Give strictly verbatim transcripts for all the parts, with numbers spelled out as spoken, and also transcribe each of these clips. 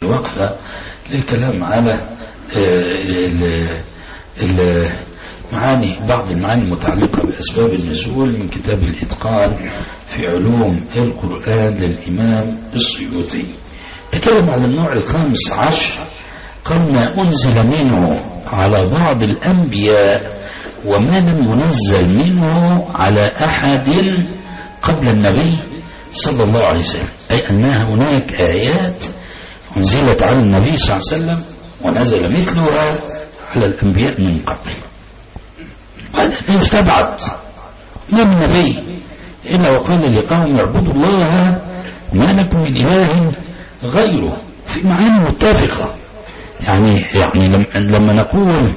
وقفة للكلام على المعاني، بعض المعاني المتعلقة بأسباب النزول من كتاب الإتقان في علوم القرآن للإمام السيوطي. تكلم عن النوع الخامس عشر، قال ما أنزل منه على بعض الأنبياء وما لم ينزل منه على أحد قبل النبي صلى الله عليه وسلم، أي أن هناك آيات أنزلت على النبي صلى الله عليه وسلم ونزل مثلها على الأنبياء من قبل. هذا لا يستبعد، ما من نبي إلا وقال لقوم اعبدوا الله ما لكم من إله غيره، في معاني متفقة. يعني يعني لما نقول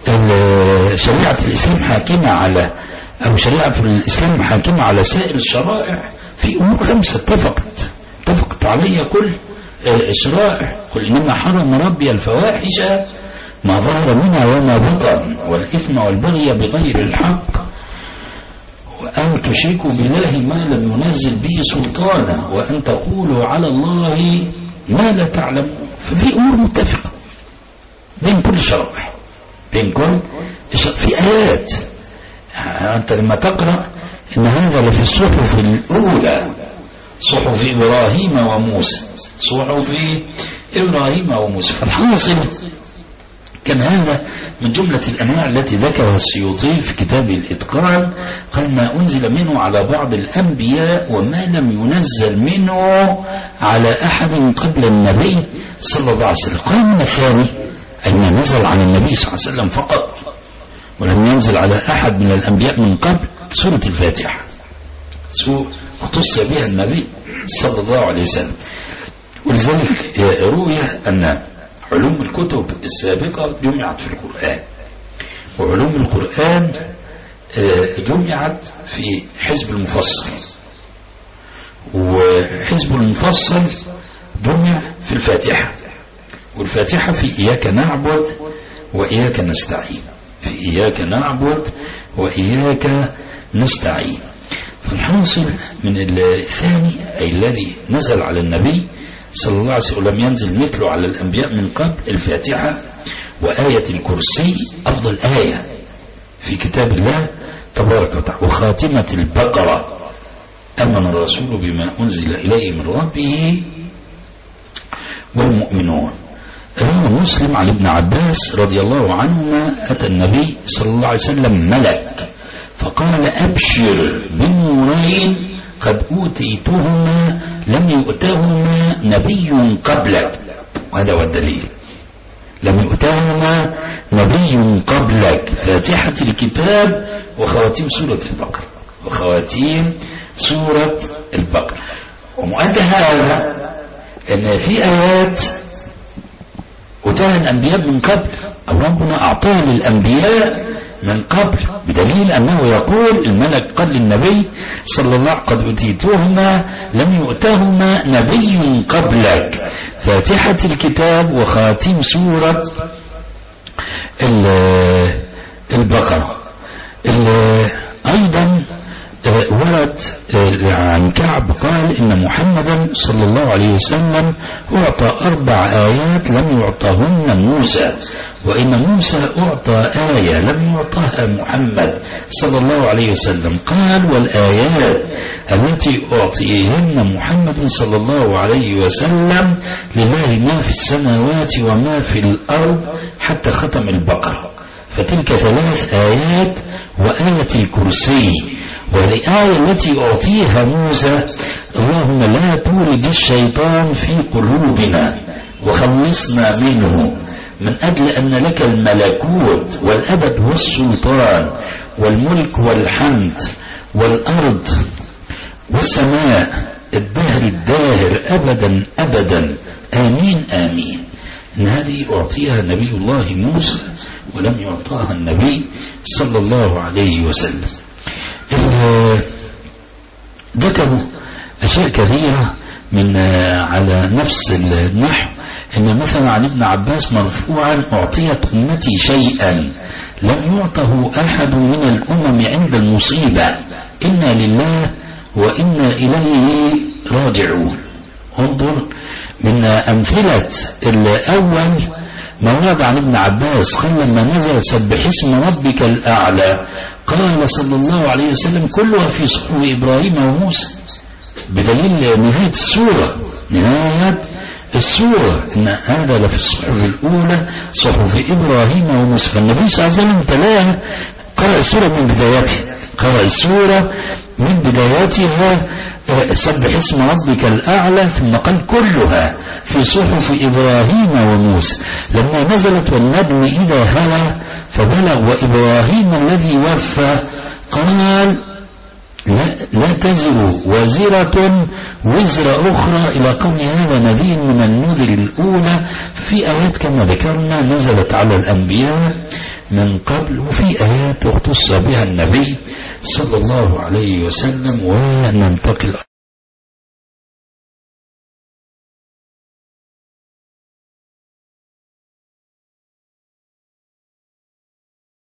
شريعة الإسلام حاكمة على أو شريعة الإسلام حاكمة على سائر الشرائع، في أمور خمسة اتفقت اتفقت عليها كل الشرائع. قل إنما حرم ربي الفواحش ما ظهر منها وما بطن والإثم والبغي بغير الحق وأن تشركوا بالله ما لم ينزل به سلطانا وأن تقولوا على الله ما لا تعلمون. ففي أمور متفقة بين كل الشرائع، بين كل في آيات. أنت لما تقرأ إن هذا لفي الصحف الأولى، صحف إبراهيم وموسى، صحف إبراهيم وموسى. فالحاصل كان هذا من جملة الأنواع التي ذكرها السيوطي في كتاب الإتقان، قال ما أنزل منه على بعض الأنبياء وما لم ينزل منه على أحد قبل النبي صلى الله عليه وسلم. قال من الثاني أي ما نزل على النبي صلى الله عليه وسلم فقط ولم ينزل على أحد من الأنبياء من قبل سورة الفاتحة، اختص بها النبي صلى الله عليه وسلم. ولذلك روي أن علوم الكتب السابقة جمعت في القرآن، وعلوم القرآن جمعت في حزب المفصل، وحزب المفصل جمع في الفاتحة، والفاتحة في إياك نعبد وإياك نستعين، في إياك نعبد وإياك نستعين. فالحاصل من الثاني أي الذي نزل على النبي صلى الله عليه وسلم ولم ينزل مثله على الأنبياء من قبل الفاتحة وآية الكرسي أفضل آية في كتاب الله تبارك وتعالى، وخاتمة البقرة آمن الرسول بما أنزل إليه من ربه والمؤمنون. روى مسلم عن ابن عباس رضي الله عنهما أتى النبي صلى الله عليه وسلم ملك فقال أبشر بنورين قد أوتيتهما لم يؤتهما نبي قبلك. وهذا هو الدليل، لم يؤتهما نبي قبلك، فاتحة الكتاب وخواتيم سورة البقرة، وخواتيم سورة البقرة. ومؤدى هذا أن في آيات أتاها الأنبياء من قبل أو ربنا أعطاها للأنبياء من قبل، بدليل أنه يقول الملك قال للنبي صلى الله عليه وسلم قد أوتيتهما لم يؤتهما نبي قبلك، فاتحة الكتاب وخاتم سورة البقرة. أيضا ورد عن كعب قال إن محمدا صلى الله عليه وسلم أعطى أربع آيات لم يعطهن موسى، وإن موسى أعطى آية لم يعطها محمد صلى الله عليه وسلم. قال والآيات التي أعطيهن محمد صلى الله عليه وسلم لله ما في السماوات وما في الأرض حتى ختم البقرة، فتلك ثلاث آيات وآية الكرسي. والآية التي أعطيها موسى اللهم لا تولد الشيطان في قلوبنا وخلصنا منه من أجل أن لك الملكوت والأبد والسلطان والملك والحمد والأرض والسماء الدهر الداهر أبدا أبدا آمين آمين. إن هذه أعطيها نبي الله موسى ولم يعطاها النبي صلى الله عليه وسلم. ذكروا أشياء كثيرة من على نفس النحو، إن مثلا عن ابن عباس مرفوعا أعطيت أمتي شيئا لم يعطه أحد من الأمم عند المصيبة إنا لله وإنا إليه راجعون. انظر من أمثلة الأول ما ورد عن ابن عباس قال لما نزل سبح اسم ربك الأعلى قال صلى الله عليه وسلم كلها في صحف إبراهيم وموسى، بدليل نهاية السورة نهاية السورة إن هذا لفي الصحف الأولى صحف إبراهيم وموسى. فالنبي صلى الله عليه وسلم تلاها قرأ السورة من بدايتها قرأ السورة من بدايتها سبح اسم ربك الأعلى ثم قال كلها في صحف إبراهيم وموسى. لما نزلت والنجم إذا هوى فبلغ وإبراهيم الذي وفى قال لا, لا تزر وزرة وزر أخرى إلى قول هذا نذير من النذر الأولى. في آيات كما ذكرنا نزلت على الأنبياء من قبل، وفي آيات اختص بها النبي صلى الله عليه وسلم. وننتقل